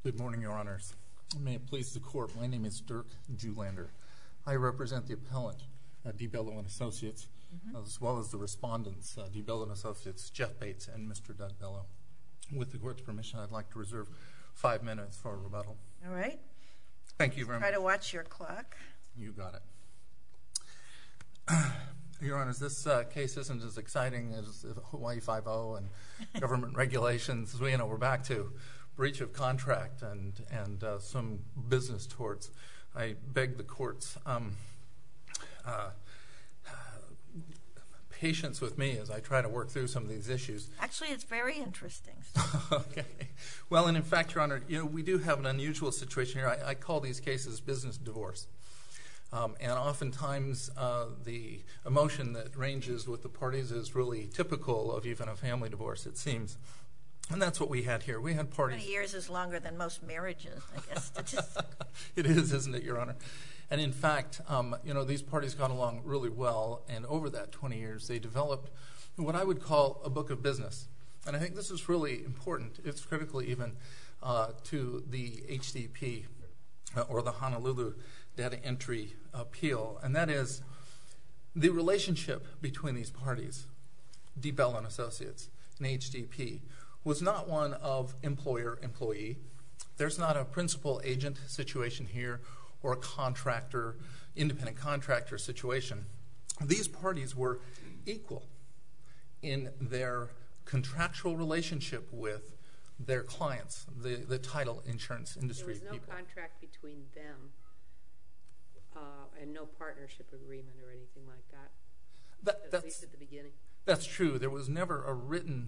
Good morning, Your Honors. May it please the Court, my name is Dirk Julander. I represent the appellant, DeBello & Associates, as well as the respondents, DeBello & Associates, Jeff Bates and Mr. Doug Bello. With the Court's permission, I'd like to reserve 5 minutes for a rebuttal. All right. Thank you very much. Try to watch your clock. You got it. Your Honors, this case isn't as exciting as Hawaii 5-0 and government regulations. We're back to breach of contract and some business torts. I beg the Court's patience with me as I try to work through some of these issues. Actually, it's very interesting. Okay. Well, and in fact, Your Honor, we do have an unusual situation here. I call these cases business divorce. And oftentimes the emotion that ranges with the parties is really typical of even a family divorce, it seems. And that's what we had here. We had parties. 20 years is longer than most marriages, I guess. It is, isn't it, Your Honor? And in fact, these parties got along really well, and over that 20 years, they developed what I would call a book of business. And I think this is really important. It's critical even to the HDP, or the Honolulu Data Entry Appeal, and that is the relationship between these parties, DeBello & Associates and HDP, was not one of employer-employee. There's not a principal-agent situation here or a contractor, independent contractor situation. These parties were equal in their contractual relationship with their clients, the title insurance industry people. There was no contract between them and no partnership agreement or anything like that, at least at the beginning. That's true. There was never a written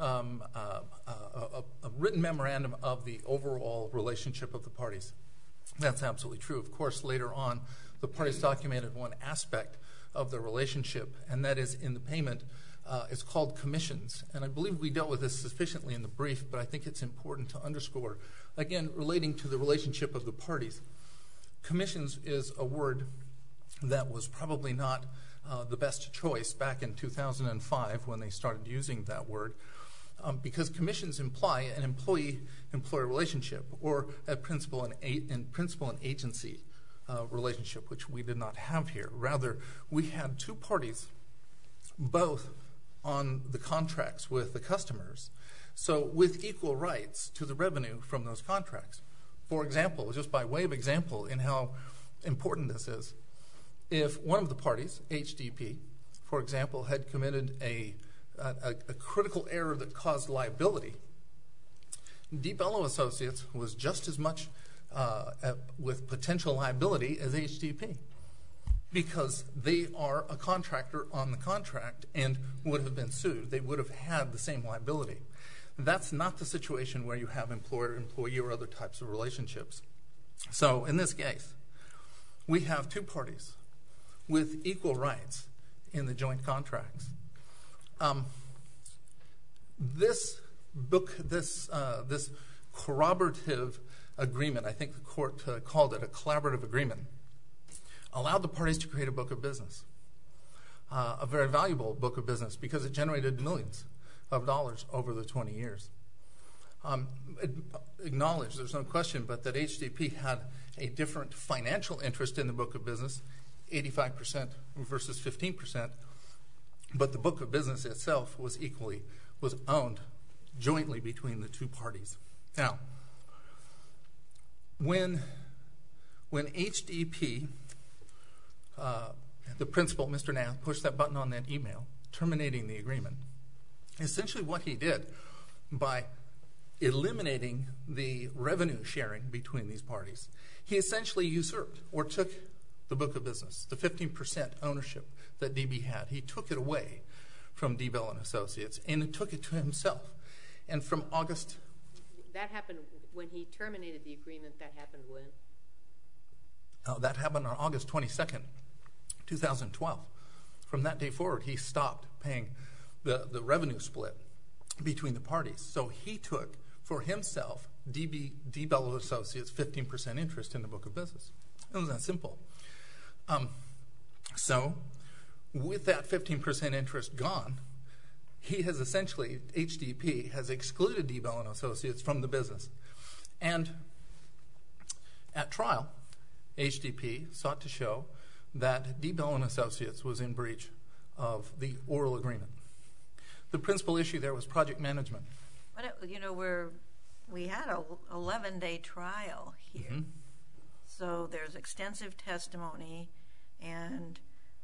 memorandum of the overall relationship of the parties. That's absolutely true. Of course, later on, the parties documented one aspect of the relationship, and that is in the payment. It's called commissions, and I believe we dealt with this sufficiently in the brief, but I think it's important to underscore, again, relating to the relationship of the parties. Commissions is a word that was probably not the best choice back in 2005 when they started using that word, because commissions imply an employee-employer relationship or a principal and agency relationship, which we did not have here. Rather, we had two parties, both on the contracts with the customers, so with equal rights to the revenue from those contracts. For example, just by way of example in how important this is, if one of the parties, HDP, for example, had committed a critical error that caused liability, DeBello Associates was just as much with potential liability as HDP, because they are a contractor on the contract and would have been sued. They would have had the same liability. That's not the situation where you have employer-employee or other types of relationships. So in this case, we have two parties with equal rights in the joint contracts. This corroborative agreement, I think the court called it a collaborative agreement, allowed the parties to create a book of business, a very valuable book of business, because it generated millions of dollars over the 20 years. Acknowledge, there's no question, but that HDP had a different financial interest in the book of business, 85% versus 15%, but the book of business itself was owned jointly between the two parties. Now, when HDP, the principal, Mr. Nath, pushed that button on that email, terminating the agreement, essentially what he did by eliminating the revenue sharing between these parties, he essentially usurped or took the book of business, the 15% ownership that DB had. He took it away from DeBello & Associates and took it to himself. And from August... That happened when he terminated the agreement. That happened when? That happened on August 22nd, 2012. From that day forward, he stopped paying the revenue split between the parties. So he took for himself DeBello & Associates 15% interest in the book of business. It was that simple. So with that 15% interest gone, he has essentially, HDP has excluded DeBello & Associates from the business. And at trial, HDP sought to show that D. Bell & Associates was in breach of the oral agreement. The principal issue there was project management. But we had a 11-day trial here. Mm-hmm. So there's extensive testimony, and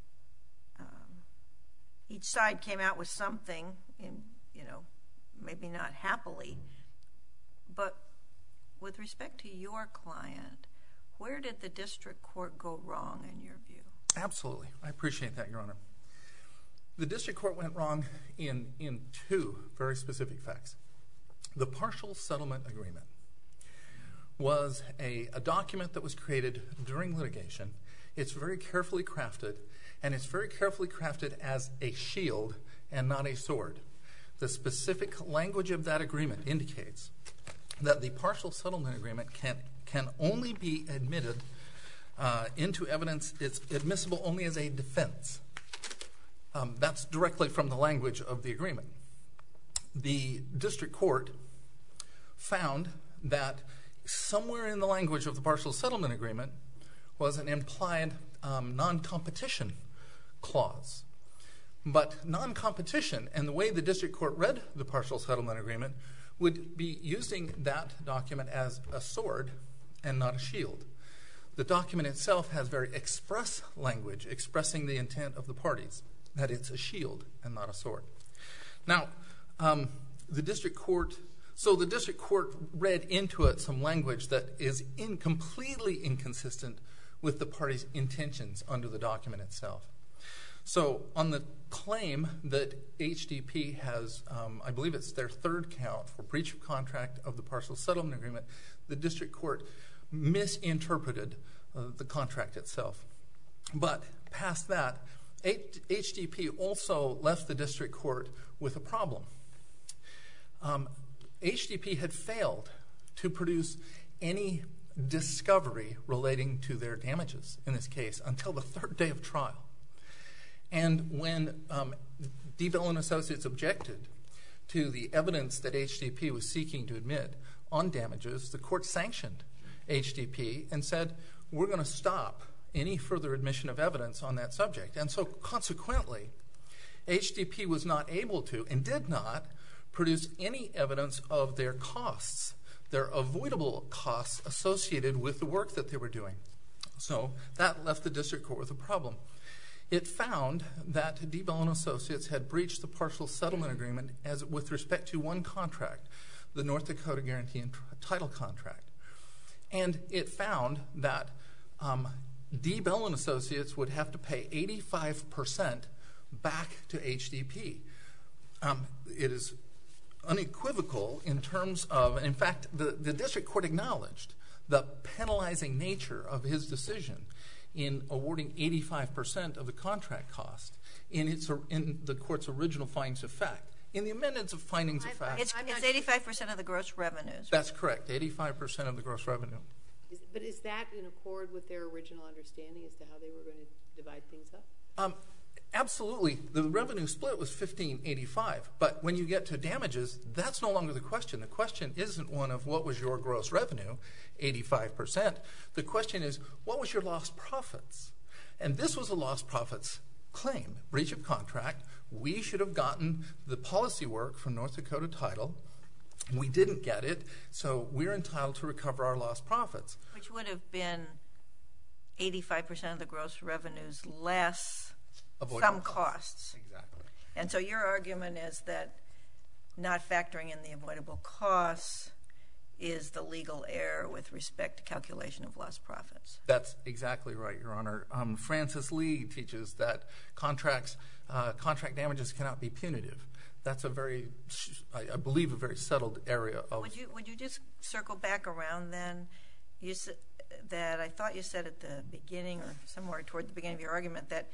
each side came out with something, maybe not happily. But with respect to your client, where did the district court go wrong in your view? Absolutely. I appreciate that, Your Honor. The district court went wrong in two very specific facts. The partial settlement agreement was a document that was created during litigation. It's very carefully crafted, and it's very carefully crafted as a shield and not a sword. The specific language of that agreement indicates that the partial settlement agreement can only be admitted into evidence. It's admissible only as a defense. That's directly from the language of the agreement. The district court found that somewhere in the language of the partial settlement agreement was an implied non-competition clause. But non-competition, and the way the district court read the partial settlement agreement, would be using that document as a sword and not a shield. The document itself has very express language expressing the intent of the parties, that it's a shield and not a sword. Now, the district court read into it some language that is completely inconsistent with the parties' intentions under the document itself. So on the claim that HDP has, I believe it's their third count for breach of contract of the partial settlement agreement, the district court misinterpreted the contract itself. But past that, HDP also left the district court with a problem. HDP had failed to produce any discovery relating to their damages in this case until the third day of trial. And when D. Bell & Associates objected to the evidence that HDP was seeking to admit on damages, the court sanctioned HDP and said, we're going to stop any further admission of evidence on that subject. And so consequently, HDP was not able to and did not produce any evidence of their costs, their avoidable costs associated with the work that they were doing. So that left the district court with a problem. It found that D. Bell & Associates had breached the partial settlement agreement with respect to one contract, the North Dakota Guarantee and Title contract. And it found that D. Bell & Associates would have to pay 85% back to HDP. It is unequivocal in terms of, in fact, the district court acknowledged the penalizing nature of his decision in awarding 85% of the contract cost in the court's original findings of fact. In the amendments of findings of fact... It's 85% of the gross revenues. That's correct, 85% of the gross revenue. But is that in accord with their original understanding as to how they were going to divide things up? Absolutely. The revenue split was 15/85, but when you get to damages, that's no longer the question. The question isn't one of what was your gross revenue, 85%. The question is, what was your lost profits? And this was a lost profits claim, breach of contract. We should have gotten the policy work from North Dakota Title. We didn't get it, so we're entitled to recover our lost profits. Which would have been 85% of the gross revenues less some costs. Exactly. And so your argument is that not factoring in the avoidable costs is the legal error with respect to calculation of lost profits. That's exactly right, Your Honor. Francis Lee teaches that contract damages cannot be punitive. That's a very, I believe, a very settled area of... Would you just circle back around then? You said that, I thought you said at the beginning or somewhere toward the beginning of your argument that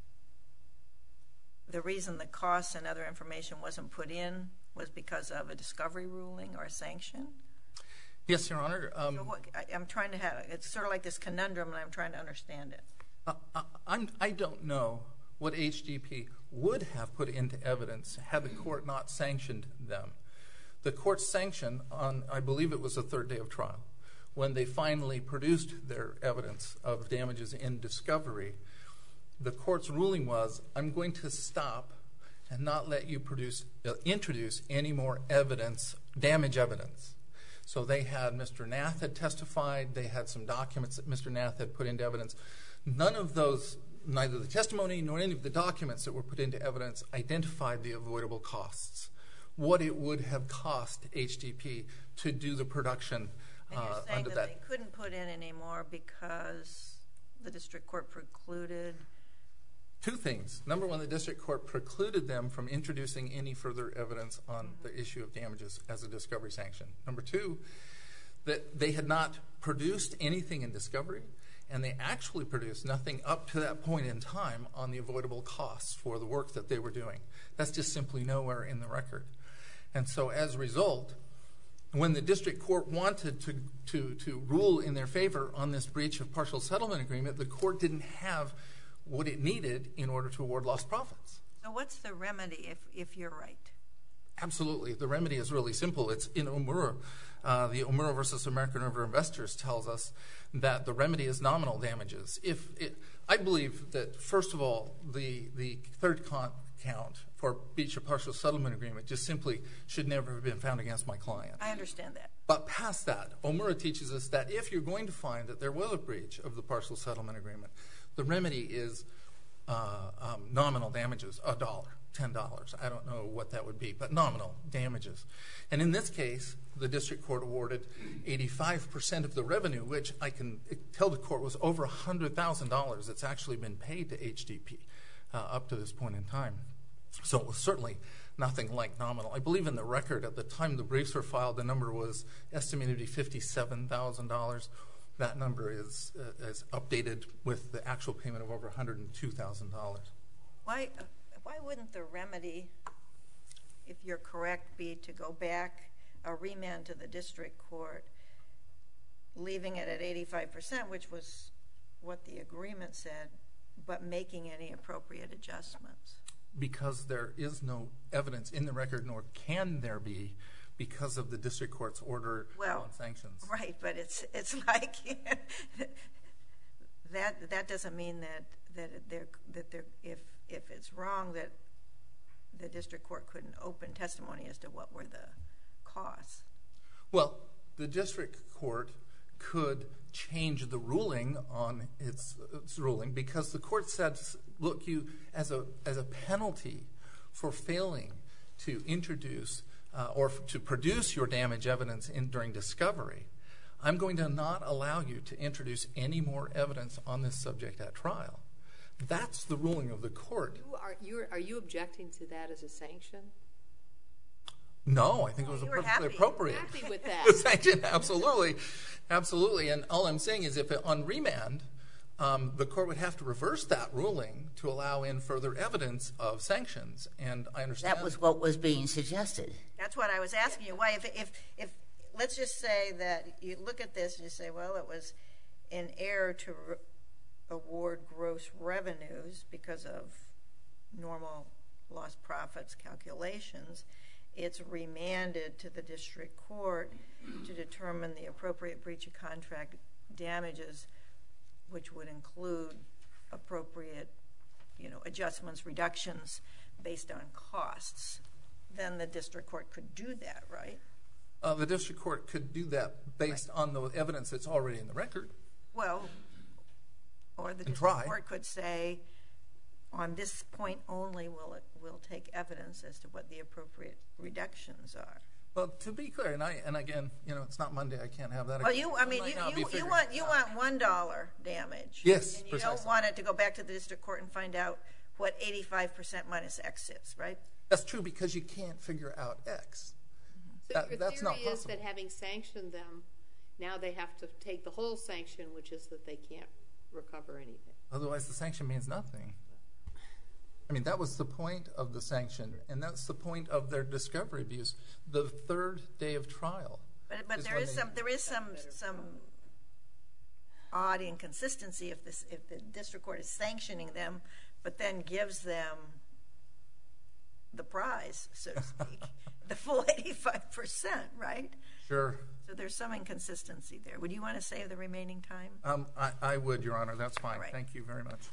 the reason the costs and other information wasn't put in was because of a discovery ruling or a sanction? Yes, Your Honor. I'm trying to have, it's sort of like this conundrum and I'm trying to understand it. I don't know what HDP would have put into evidence had the court not sanctioned them. The court's sanction on, I believe it was the third day of trial, when they finally produced their evidence of damages in discovery, the court's ruling was, I'm going to stop and not let you introduce any more evidence, damage evidence. So they had, Mr. Nath had testified, they had some documents that Mr. Nath had put into evidence. None of those, neither the testimony nor any of the documents that were put into evidence identified the avoidable costs, what it would have cost HDP to do the production And you're saying under that that. they couldn't put in any more because the district court precluded? Two things. Number one, the district court precluded them from introducing any further evidence on the issue of damages as a discovery sanction. Number two, that they had not produced anything in discovery, and they actually produced nothing up to that point in time on the avoidable costs for the work that they were doing. That's just simply nowhere in the record. And so as a result, when the district court wanted to rule in their favor on this breach of partial settlement agreement, the court didn't have what it needed in order to award lost profits. So what's the remedy if you're right? Absolutely. The remedy is really simple. It's in Omura. The Omura versus American River Investors tells us that the remedy is nominal damages. I believe that, first of all, the third count for breach of partial settlement agreement just simply should never have been found against my client. I understand that. But past that, Omura teaches us that if you're going to find that there was a breach of the partial settlement agreement, the remedy is nominal damages, $1, $10. I don't know what that would be, but nominal damages. And in this case, the district court awarded 85% of the revenue, which I can tell the court was over $100,000 that's actually been paid to HDP up to this point in time. So it was certainly nothing like nominal. I believe in the record at the time the briefs were filed, the number was estimated to be $57,000. That number is updated with the actual payment of over $102,000. Why wouldn't the remedy, if you're correct, be to go back, a remand to the district court, leaving it at 85%, which was what the agreement said, but making any appropriate adjustments? Because there is no evidence in the record, nor can there be, because of the district court's order on sanctions. Right, but it's like that doesn't mean that if it's wrong that the district court couldn't open testimony as to what were the costs. Well, the district court could change the ruling on its ruling, because the court said, look, you as a penalty for failing to introduce or to produce your damage evidence during discovery, I'm going to not allow you to introduce any more evidence on this subject at trial. That's the ruling of the court. Are you objecting to that as a sanction? No, I think it was perfectly appropriate. Happy with that. The sanction, absolutely. Absolutely. And all I'm saying is if on remand, the court would have to reverse that ruling to allow in further evidence of sanctions. And I understand. That was what was being suggested. That's what I was asking you. Why, if let's just say that you look at this and you say, well, it was in error to award gross revenues because of normal lost profits calculations, it's remanded to the district court to determine the appropriate breach of contract damages, which would include appropriate, adjustments, reductions based on costs. Then the district court could do that, right? The district court could do that based on the evidence that's already in the record. Well, or the district court could say, on this point only we'll take evidence as to what the appropriate reductions are. Well, to be clear, and again, it's not Monday. I can't have that. Well, you want $1 damage. Yes, and you precisely. don't want it to go back to the district court and find out what 85% minus X is, right? That's true, because you can't figure out X. So your that's not theory is possible. that having sanctioned them, now they have to take the whole sanction, which is that they can't recover anything. Otherwise, the sanction means nothing. I mean, that was the point of the sanction, and that's the point of their discovery abuse. The third day of trial. But there is some odd inconsistency if the district court is sanctioning them, but then gives them the prize, so to speak. the full 85%, right? Sure. So there's some inconsistency there. Would you want to save the remaining time? I would, Your Honor. That's fine. Right. Thank you very much.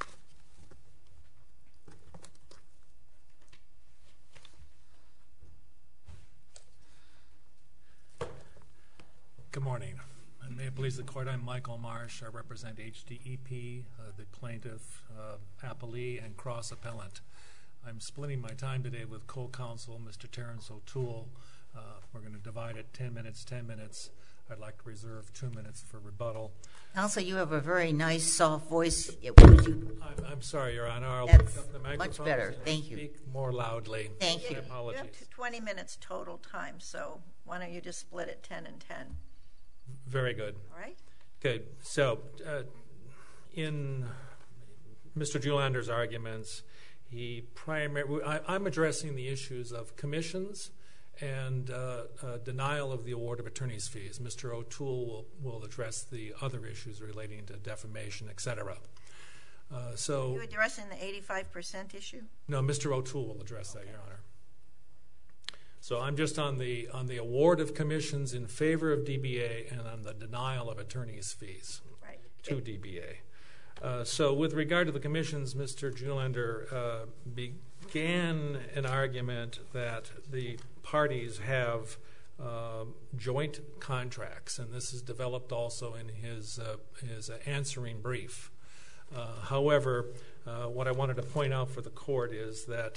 Good morning. And may it please the Court, I'm Michael Marsh. I represent HDEP, the plaintiff, appellee, and cross-appellant. I'm splitting my time today with co-counsel, Mr. Terrence O'Toole. We're going to divide it 10 minutes, 10 minutes. I'd like to reserve 2 minutes for rebuttal. Counsel, you have a very nice, soft voice. I'm sorry, Your Honor. I'll That's pick up the microphone. much better. Thank you. Speak more loudly. Thank you. My apologies. You have 20 minutes total time, so why don't you just split it 10 and 10? Very good. All right? Good. So, in Mr. Julander's arguments, I'm addressing the issues of commissions and denial of the award of attorney's fees. Mr. O'Toole will address the other issues relating to defamation, etc. Are you addressing the 85% issue? No, Mr. O'Toole will address that, Your Honor. So I'm just on the award of commissions in favor of DBA and on the denial of attorney's fees to DBA. So with regard to the commissions, Mr. Julander began an argument that the parties have joint contracts, and this is developed also in his answering brief. However, what I wanted to point out for the Court is that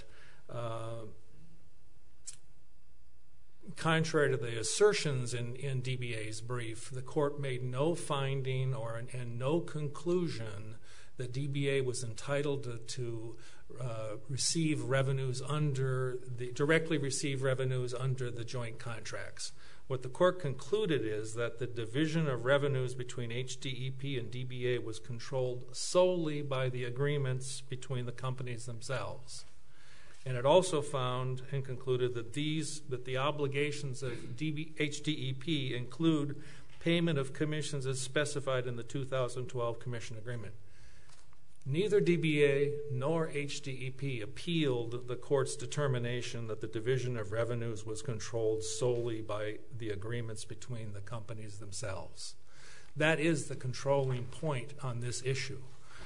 contrary to the assertions in DBA's brief, the Court made no finding and no conclusion that DBA was entitled to receive revenues directly receive revenues under the joint contracts. What the Court concluded is that the division of revenues between HDEP and DBA was controlled solely by the agreements between the companies themselves. And it also found and concluded that the obligations of HDEP include payment of commissions as specified in the 2012 Commission Agreement. Neither DBA nor HDEP appealed the Court's determination that the division of revenues was controlled solely by the agreements between the companies themselves. That is the controlling point on this issue.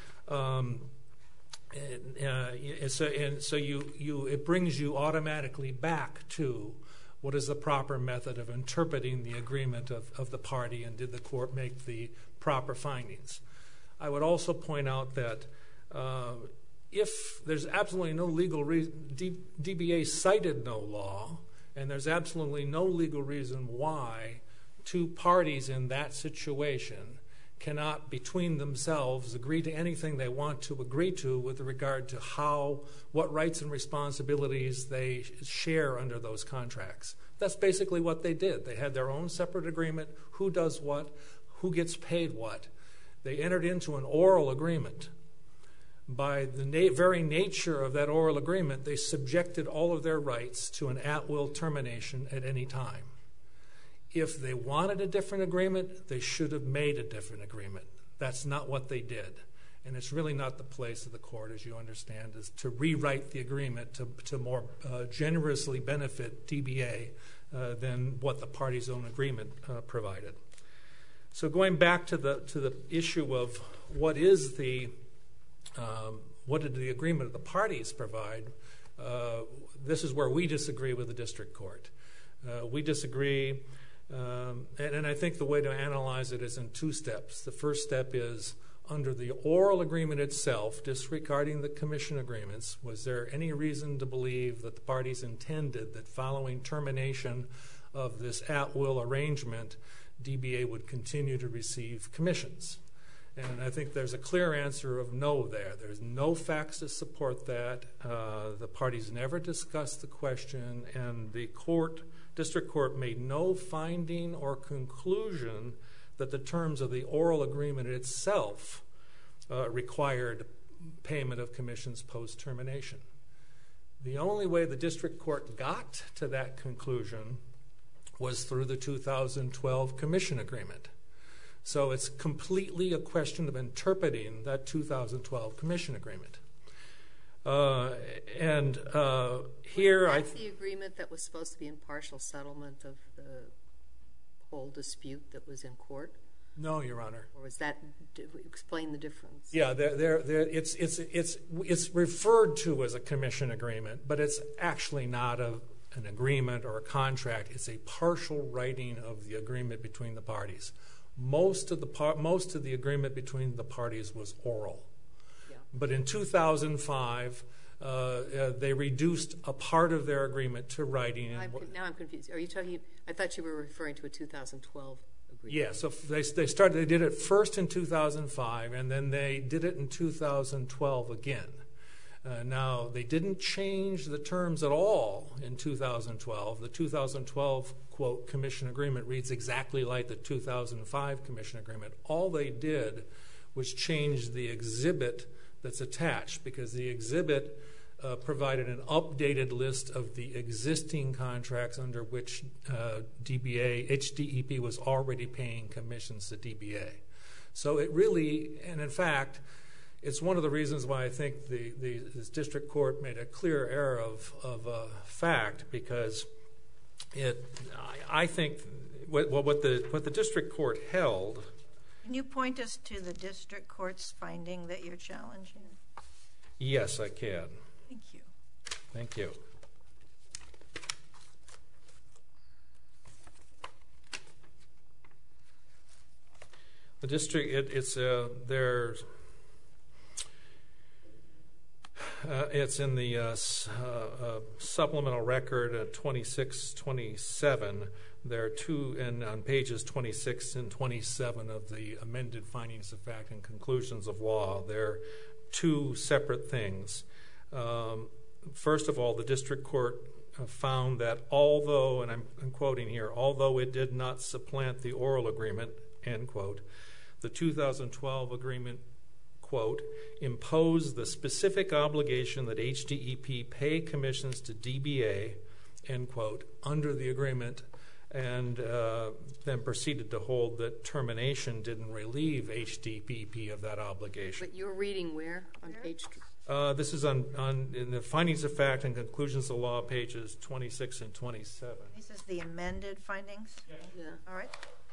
It brings you automatically back to what is the proper method of interpreting the agreement of the party, and did the Court make the proper findings. I would also point out that if there's absolutely no legal reason, DBA cited no law, and there's absolutely no legal reason why two parties in that situation cannot between themselves agree to anything they want to agree to with regard to what rights and responsibilities they share under those contracts. That's basically what they did. They had their own separate agreement, who does what, who gets paid what. They entered into an oral agreement. By the very nature of that oral agreement, they subjected all of their rights to an at-will termination at any time. If they wanted a different agreement, they should have made a different agreement. That's not what they did. And it's really not the place of the Court, as you understand, is to rewrite the agreement to more generously benefit DBA than what the party's own agreement provided. So going back to the issue of what did the agreement of the parties provide, this is where we disagree with the District Court. We disagree, and I think the way to analyze it is in two steps. The first step is, under the oral agreement itself, disregarding the commission agreements, was there any reason to believe that the parties intended that following termination of this at-will arrangement, DBA would continue to receive commissions? And I think there's a clear answer of no there. There's no facts to support that. The parties never discussed the question, and the District Court made no finding or conclusion that the terms of the oral agreement itself required payment of commissions post-termination. The only way the District Court got to that conclusion was through the 2012 Commission Agreement. So it's completely a question of interpreting that 2012 Commission Agreement. That's the agreement that was supposed to be in partial settlement of the whole dispute that was in court? No, Your Honor. Or was that, explain the difference? Yeah, it's referred to as a commission agreement, but it's actually not an agreement or a contract. It's a partial writing of the agreement between the parties. Most of the agreement between the parties was oral. Yeah. But in 2005, they reduced a part of their agreement to writing. Now I'm confused. Are you talking? I thought you were referring to a 2012 agreement. Yeah. So they did it first in 2005, and then they did it in 2012 again. Now they didn't change the terms at all in 2012. The 2012 quote commission agreement reads exactly like the 2005 commission agreement. All they did was change the exhibit that's attached, because the exhibit provided an updated list of the existing contracts under which HDEP was already paying commissions to DBA. So it really, and in fact, it's one of the reasons why I think this district court made a clear error of fact, because I think what the district court held. Can you point us to the district court's finding that you're challenging? Yes, I can. Thank you. Thank you. The district, it's in the supplemental record 2627. There are two, and on pages 26 and 27 of the amended findings of fact and conclusions of law, there are two separate things. First of all, the district court found that although, and I'm quoting here, although it did not supplant the oral agreement, end quote, the 2012 agreement, quote, imposed the specific obligation that HDEP pay commissions to DBA, end quote, under the agreement, and then proceeded to hold that termination didn't relieve HDEP of that obligation. But you're reading where on page 2? This is in the findings of fact and conclusions of law, pages 26 and 27. This is the amended findings? Yeah. All right.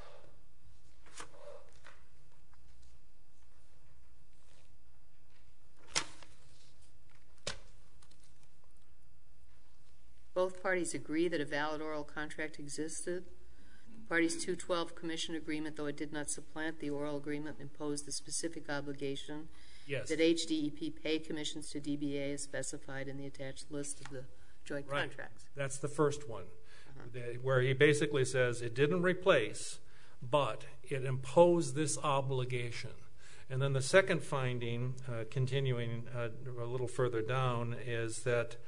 Both parties agree that a valid oral contract existed. The parties' 212 commission agreement, though it did not supplant the oral agreement, imposed the specific obligation that HDEP pay commissions to DBA as specified in the attached list of the joint contracts. That's the first one, where he basically says it didn't replace, but it imposed this obligation. And then the second finding, continuing a little further down, is that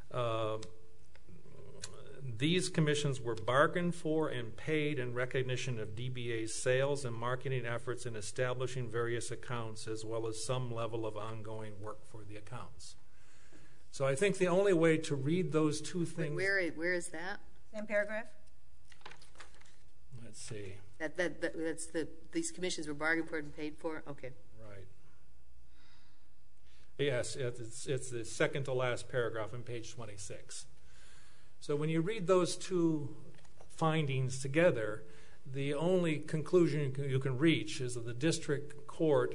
these commissions were bargained for and paid in recognition of DBA's sales and marketing efforts in establishing various accounts, as well as some level of ongoing work for the accounts. So I think the only way to read those two things... Where is that? Same paragraph? Let's see. These commissions were bargained for and paid for? Okay. Right. Yes, it's the second to last paragraph on page 26. So when you read those two findings together, the only conclusion you can reach is that the district court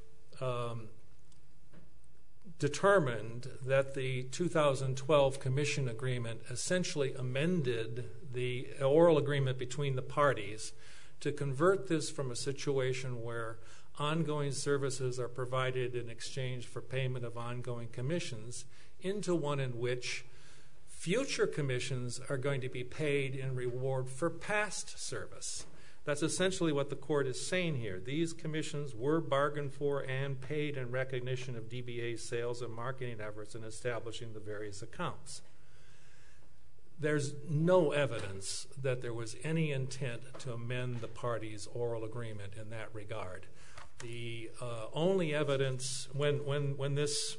determined that the 2012 commission agreement essentially amended the oral agreement between the parties to convert this from a situation where ongoing services are provided in exchange for payment of ongoing commissions into one in which future commissions are going to be paid in reward for past service. That's essentially what the court is saying here. These commissions were bargained for and paid in recognition of DBA's sales and marketing efforts in establishing the various accounts. There's no evidence that there was any intent to amend the parties' oral agreement in that regard. The only evidence, when this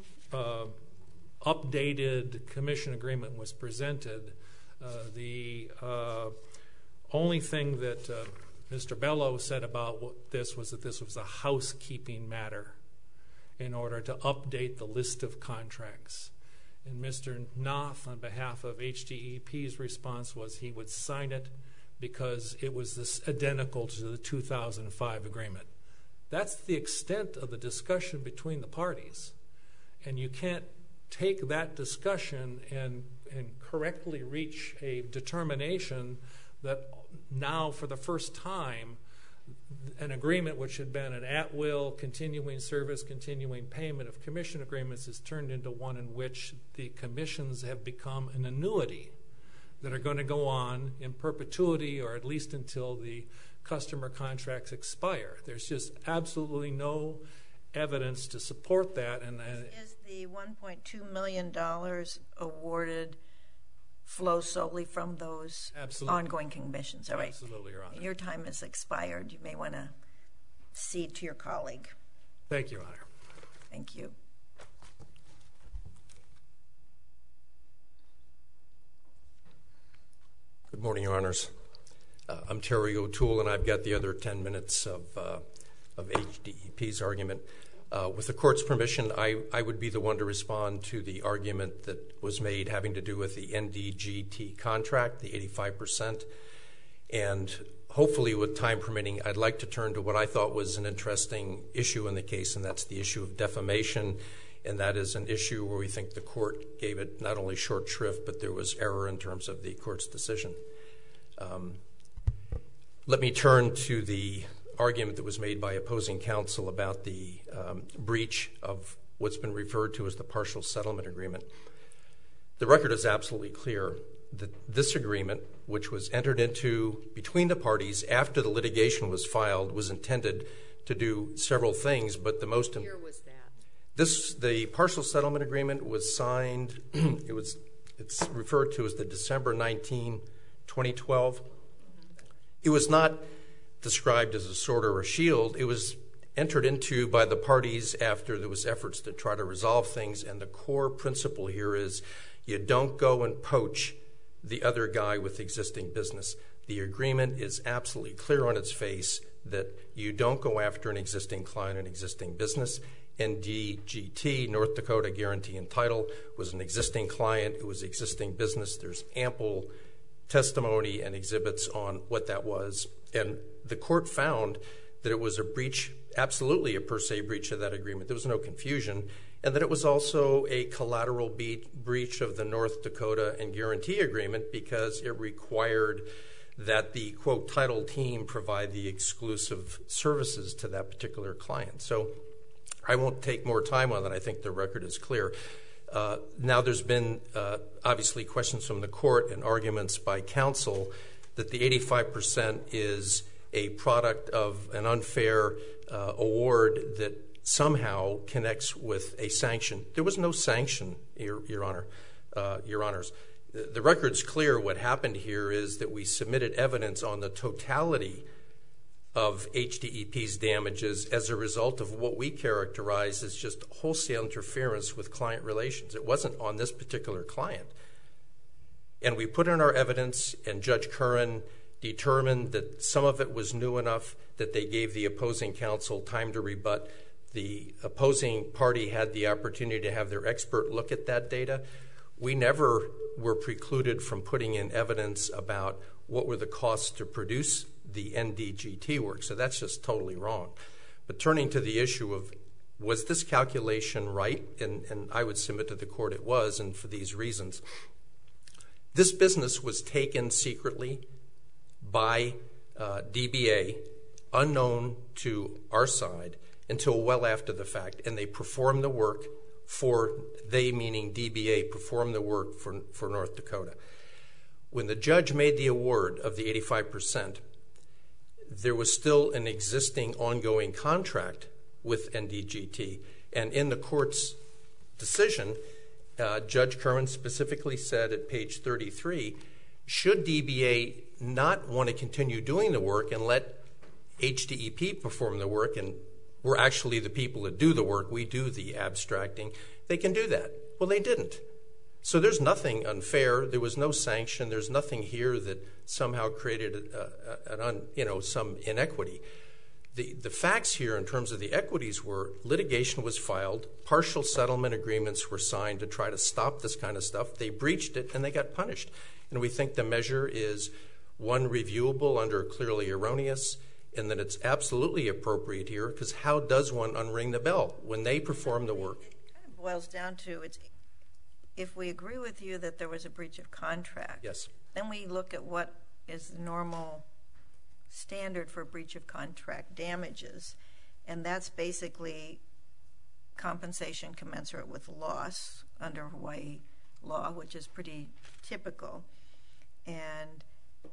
updated commission agreement was presented, the only thing that Mr. Bellow said about this was that this was a housekeeping matter. in order to update the list of contracts. And Mr. Knopf, on behalf of HDEP's response, was he would sign it because it was this identical to the 2005 agreement. That's the extent of the discussion between the parties. And you can't take that discussion and correctly reach a determination that now, for the first time, an agreement which had been an at-will, continuing service, continuing payment of commission agreements is turned into one in which the commissions have become an annuity that are going to go on in perpetuity, or at least until the customer contracts expire. There's just absolutely no evidence to support that. And is the $1.2 million awarded flow solely from those ongoing commissions? All right. Absolutely, Your Honor. Your time has expired. You may want to cede to your colleague. Thank you, Your Honor. Thank you. Good morning, Your Honors. I'm Terry O'Toole, and I've got the other 10 minutes of HDEP's argument. With the court's permission, I would be the one to respond to the argument that was made having to do with the NDGT contract, the 85%. And hopefully, with time permitting, I'd like to turn to what I thought was an interesting issue in the case, and that's the issue of defamation. And that is an issue where we think the court gave it not only short shrift, but there was error in terms of the court's decision. Let me turn to the argument that was made by opposing counsel about the breach of what's been referred to as the partial settlement agreement. The record is absolutely clear that this agreement, which was entered into between the parties after the litigation was filed, was intended to do several things, but the most... What year was that? The partial settlement agreement was signed, it's referred to as the December 19, 2012. It was not described as a sword or a shield. It was entered into by the parties after there was efforts to try to resolve things, and the core principle here is you don't go and poach the other guy with existing business. The agreement is absolutely clear on its face that you don't go after an existing client and existing business. NDGT, North Dakota Guarantee and Title, was an existing client. It was existing business. There's ample testimony and exhibits on what that was. And the court found that it was a breach, absolutely a per se breach of that agreement. There was no confusion. And that it was also a collateral breach of the North Dakota and Guarantee Agreement because it required that the, quote, title team provide the exclusive services to that particular client. So I won't take more time on that. I think the record is clear. Now there's been obviously questions from the court and arguments by counsel that the 85% is a product of an unfair award that somehow connects with a sanction. There was no sanction, Your Honor, Your Honors. The record's clear. What happened here is that we submitted evidence on the totality of HDEP's damages as a result of what we characterize as just wholesale interference with client relations. It wasn't on this particular client. And we put in our evidence, and Judge Curran determined that some of it was new enough that they gave the opposing counsel time to rebut. The opposing party had the opportunity to have their expert look at that data. We never were precluded from putting in evidence about what were the costs to produce the NDGT work. So that's just totally wrong. But turning to the issue of was this calculation right, and I would submit to the court it was, and for these reasons. This business was taken secretly by DBA, unknown to our side, until well after the fact, and they performed the work for, they meaning DBA, performed the work for North Dakota. When the judge made the award of the 85%, there was still an existing ongoing contract with NDGT, and in the court's decision, Judge Curran specifically said at page 33, should DBA not want to continue doing the work and let HDEP perform the work, and we're actually the people that do the work, we do the abstracting, they can do that. Well, they didn't. So there's nothing unfair. There was no sanction. There's nothing here that somehow created some inequity. The facts here in terms of the equities were litigation was filed, partial settlement agreements were signed to try to stop this kind of stuff. They breached it, and they got punished. And we think the measure is, one, reviewable under clearly erroneous, and that it's absolutely appropriate here, because how does one unring the bell when they perform the work? It kind of boils down to, if we agree with you that there was a breach of contract, Yes. then we look at what is the normal standard for breach of contract damages, and that's basically compensation commensurate with loss under Hawaii law, which is pretty typical. And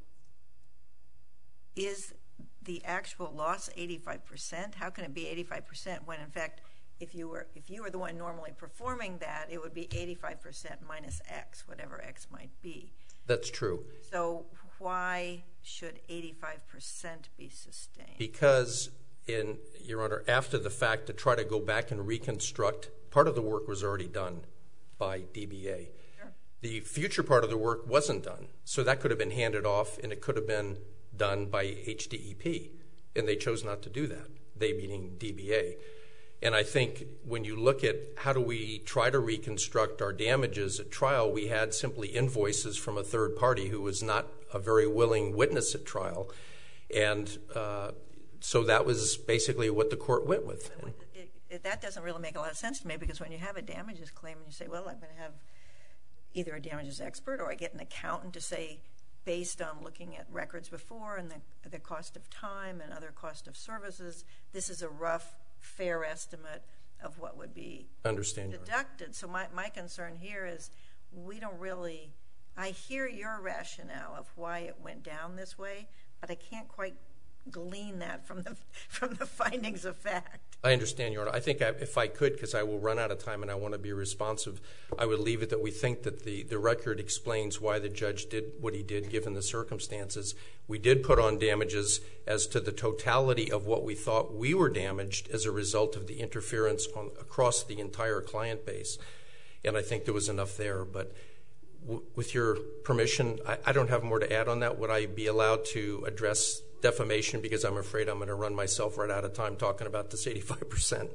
is the actual loss 85%? How can it be 85% when, in fact, if you were the one normally performing that, it would be 85% minus X, whatever X might be? That's true. So why should 85% be sustained? Because, Your Honor, after the fact, to try to go back and reconstruct, part of the work was already done by DBA. Sure. The future part of the work wasn't done, so that could have been handed off, and it could have been done by HDEP, and they chose not to do that, they meaning DBA. And I think when you look at how do we try to reconstruct our damages at trial, we had simply invoices from a third party who was not a very willing witness at trial. And so that was basically what the court went with. That doesn't really make a lot of sense to me, because when you have a damages claim and you say, well, I'm going to have either a damages expert or I get an accountant to say, based on looking at records before and the cost of time and other cost of services, this is a rough, fair estimate of what would be deducted. So my concern here is we don't really, I hear your rationale of why it went down this way, but I can't quite glean that from the findings of fact. I understand, Your Honor. I think if I could, because I will run out of time and I want to be responsive, I would leave it that we think that the record explains why the judge did what he did given the circumstances. We did put on damages as to the totality of what we thought we were damaged as a result of the interference across the entire client base. And I think there was enough there. But with your permission, I don't have more to add on that. Would I be allowed to address defamation, because I'm afraid I'm going to run myself right out of time talking about this 85%.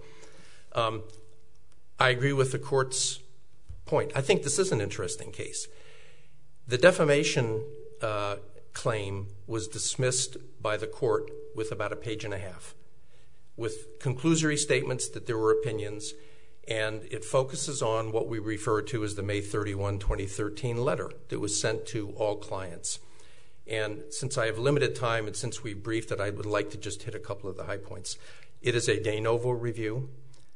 I agree with the court's point. I think this is an interesting case. The defamation claim was dismissed by the court with about a page and a half, with conclusory statements that there were opinions, and it focuses on what we refer to as the May 31, 2013 letter that was sent to all clients. And since I have limited time and since we briefed it, I would like to just hit a couple of the high points. It is a de novo review.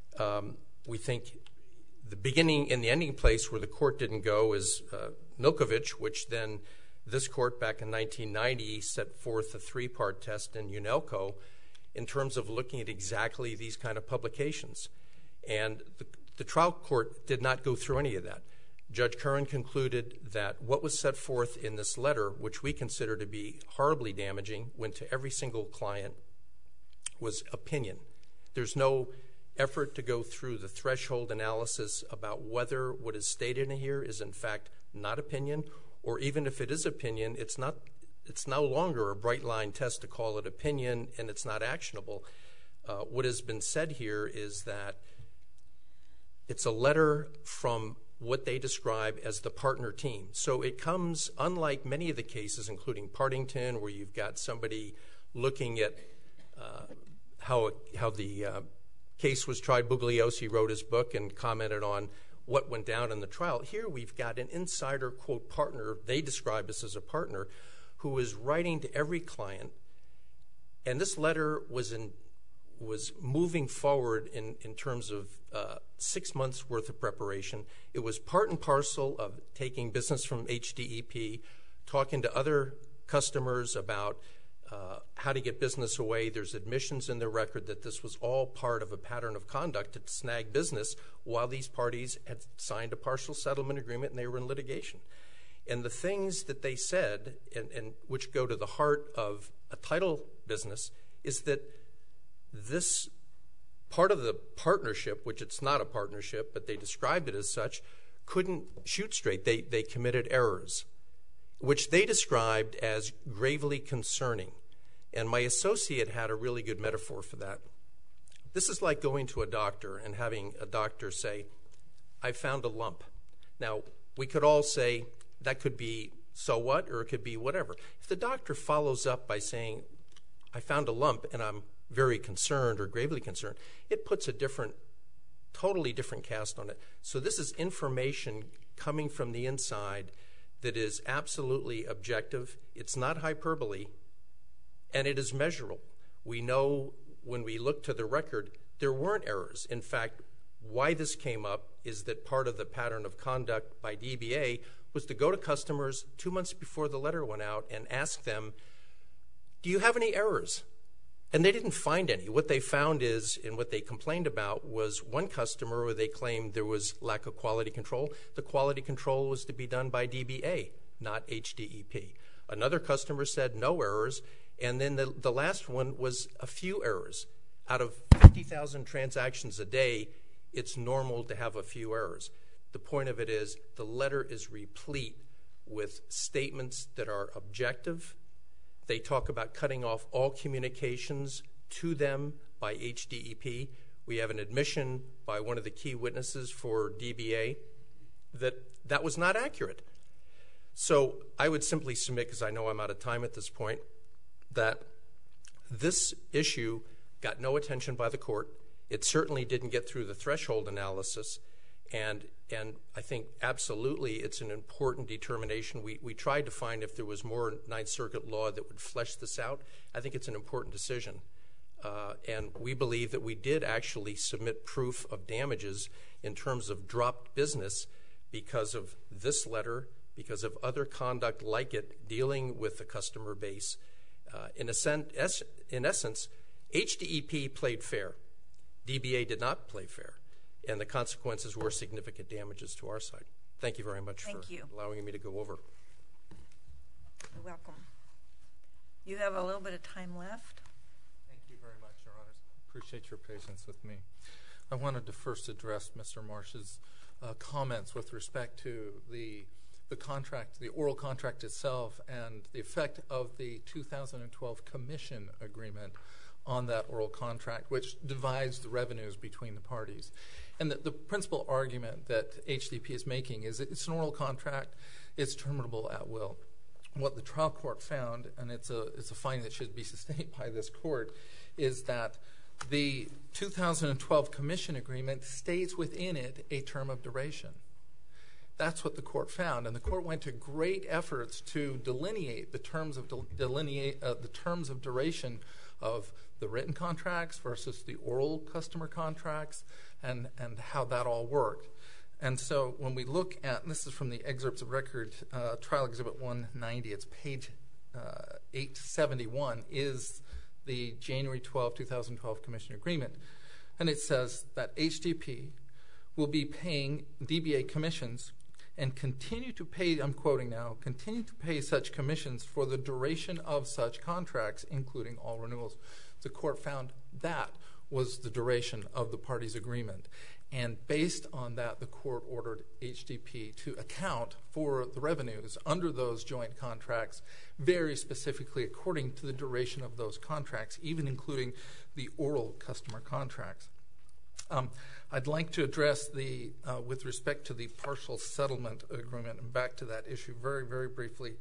We think the beginning and the ending place where the court didn't go is Milkovich, which then this court back in 1990 set forth a 3-part test in UNELCO in terms of looking at exactly these kind of publications. And the trial court did not go through any of that. Judge Curran concluded that what was set forth in this letter, which we consider to be horribly damaging, went to every single client, was opinion. There's no effort to go through the threshold analysis about whether what is stated in here is in fact not opinion, or even if it is opinion, it's no longer a bright line test to call it opinion, and it's not actionable. What has been said here is that it's a letter from what they describe as the partner team. So it comes, unlike many of the cases, including Partington, where you've got somebody looking at how the case was tried. Bugliosi wrote his book and commented on what went down in the trial. Here we've got an insider, quote, partner, they describe this as a partner, who is writing to every client. And this letter was moving forward in terms of 6 months worth of preparation. It was part and parcel of taking business from HDEP, talking to other customers about how to get business away. There's admissions in the record that this was all part of a pattern of conduct to snag business while these parties had signed a partial settlement agreement and they were in litigation. And the things that they said, and which go to the heart of a title business, is that this part of the partnership, which it's not a partnership, but they described it as such, couldn't shoot straight. They committed errors, which they described as gravely concerning. And my associate had a really good metaphor for that. This is like going to a doctor and having a doctor say, I found a lump. Now, we could all say that could be so what, or it could be whatever. If the doctor follows up by saying, I found a lump and I'm very concerned or gravely concerned, it puts a totally different cast on it. So this is information coming from the inside that is absolutely objective. It's not hyperbole, and it is measurable. We know when we look to the record, there weren't errors. In fact, why this came up is that part of the pattern of conduct by DBA was to go to customers 2 months before the letter went out and ask them, do you have any errors? And they didn't find any. What they found is, and what they complained about, was one customer where they claimed there was lack of quality control. The quality control was to be done by DBA, not HDEP. Another customer said no errors, and then the last one was a few errors. Out of 50,000 transactions a day, it's normal to have a few errors. The point of it is the letter is replete with statements that are objective. They talk about cutting off all communications to them by HDEP. We have an admission by one of the key witnesses for DBA that was not accurate. So I would simply submit, because I know I'm out of time at this point, that this issue got no attention by the court. It certainly didn't get through the threshold analysis, and I think absolutely it's an important determination. We tried to find if there was more Ninth Circuit law that would flesh this out. I think it's an important decision. And we believe that we did actually submit proof of damages in terms of dropped business because of this letter, because of other conduct like it dealing with the customer base. In essence, HDEP played fair. DBA did not play fair, and the consequences were significant damages to our side. Thank you very much for allowing me to go over. You're welcome. You have a little bit of time left. Thank you very much, Your Honors. Appreciate your patience with me. I wanted to first address Mr. Marsh's comments with respect to the contract, the oral contract itself, and the effect of the 2012 commission agreement on that oral contract, which divides the revenues between the parties. And the principal argument that HDEP is making is that it's an oral contract, it's terminable at will. What the trial court found, and it's a finding that should be sustained by this court, is that the 2012 commission agreement stays within it a term of duration. That's what the court found, and the court went to great efforts to delineate the terms of duration of the written contracts versus the oral customer contracts, and how that all worked. And so when we look at, and this is from the excerpts of record, Trial Exhibit 190, it's page 871, is the January 12, 2012 commission agreement. And it says that HDEP will be paying DBA commissions and continue to pay, I'm quoting now, continue to pay such commissions for the duration of such contracts, including all renewals. The court found that was the duration of the parties' agreement. And based on that, the court ordered HDEP to account for the revenues under those joint contracts very specifically according to the duration of those contracts, even including the oral customer contracts. I'd like to address with respect to the partial settlement agreement, and back to that issue very, very briefly.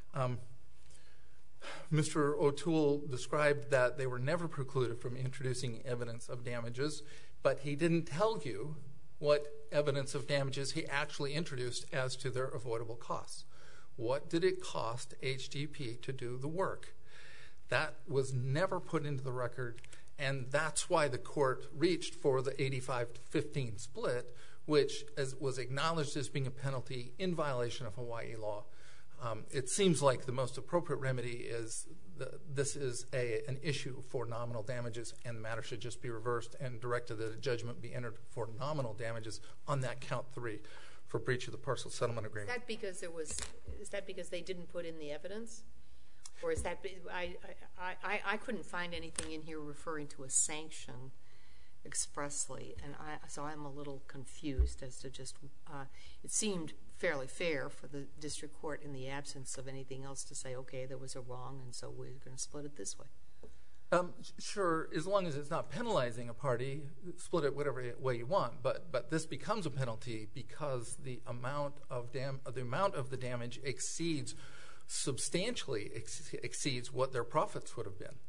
Mr. O'Toole described that they were never precluded from introducing evidence of damages, but he didn't tell you what evidence of damages he actually introduced as to their avoidable costs. What did it cost HDEP to do the work? That was never put into the record, and that's why the court reached for the 85-15 split, which was acknowledged as being a penalty in violation of Hawaii law. It seems like the most appropriate remedy is this is an issue for nominal damages, and the matter should just be reversed and directed that a judgment be entered for nominal damages on that count 3 for breach of the partial settlement agreement. Is that because they didn't put in the evidence? Or is that I couldn't find anything in here referring to a sanction expressly, and so I'm a little confused as to just, it seemed fairly fair for the district court in the absence of anything else to say, okay, there was a wrong, and so we're going to split it this way. Sure, as long as it's not penalizing a party, split it whatever way you want. But this becomes a penalty because the amount of the damage substantially exceeds what their profits would have been.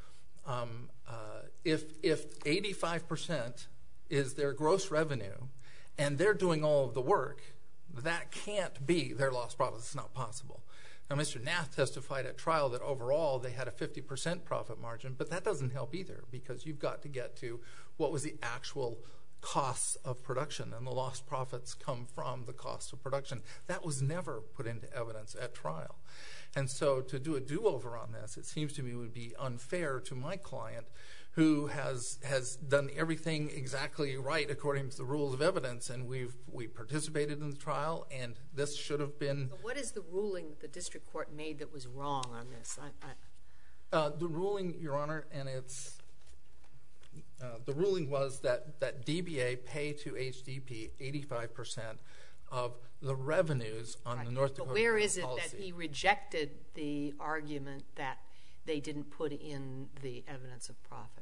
If 85% is their gross revenue, and they're doing all of the work, that can't be their lost profits. It's not possible. Now, Mr. Nath testified at trial that overall they had a 50% profit margin, but that doesn't help either because you've got to get to what was the actual costs of production, and the lost profits come from the cost of production. That was never put into evidence at trial. And so to do a do-over on this, it seems to me would be unfair to my client who has done everything exactly right according to the rules of evidence, and we participated in the trial, and this should have been... But what is the ruling that the district court made that was wrong on this? The ruling, Your Honor, and it's... the ruling was that DBA pay to HDP 85% of the revenues on the North Dakota policy. But where is it that he rejected the argument that they didn't put in the evidence of profit?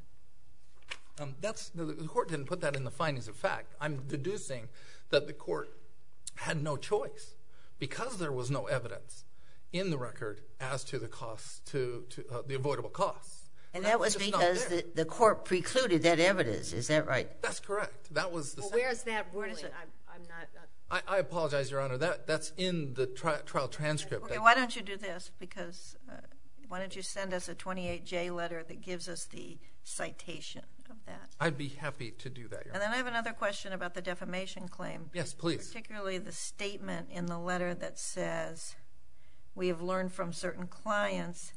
The court didn't put that in the findings of fact. I'm deducing that the court had no choice because there was no evidence in the record as to the costs, to the avoidable costs. And that was because the court precluded that evidence. Is that right? That's correct. That was the... Well, where's that ruling? I'm not... I apologize, Your Honor. That's in the trial transcript. Okay, why don't you do this? Because why don't you send us a 28J letter that gives us the citation of that? I'd be happy to do that, Your Honor. And then I have another question about the defamation claim. Yes, please. Particularly the statement in the letter that says, we have learned from certain clients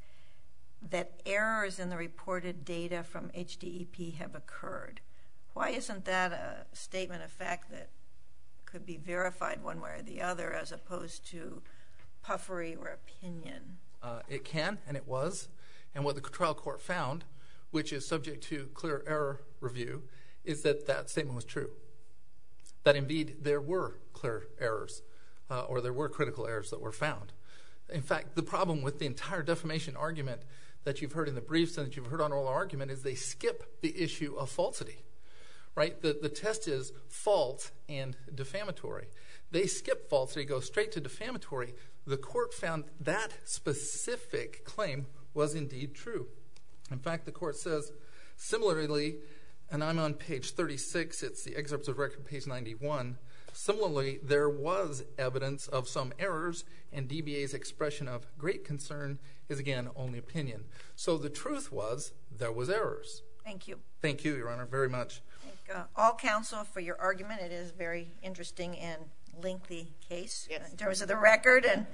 that errors in the reported data from HDEP have occurred. Why isn't that a statement of fact that could be verified one way or the other as opposed to puffery or opinion? It can, and it was. And what the trial court found, which is subject to clear error review, is that that statement was true. That indeed there were clear errors, or there were critical errors that were found. In fact, the problem with the entire defamation argument that you've heard in the briefs and that you've heard on oral argument is they skip the issue of falsity. Right? The test is false and defamatory. They skip falsity, go straight to defamatory. The court found that specific claim was indeed true. In fact, the court says, similarly, and I'm on page 36, it's the excerpts of record, page 91, similarly, there was evidence of some errors, and DBA's expression of great concern is, again, only opinion. So the truth was there was errors. Thank you. Thank you, Your Honor, very much. Thank all counsel for your argument. It is a very interesting and lengthy case in terms of the record, and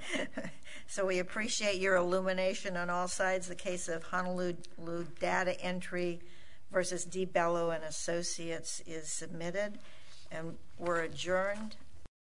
so we appreciate your illumination on all sides. The case of Honolulu Data Entry versus DeBello and Associates is submitted, and we're adjourned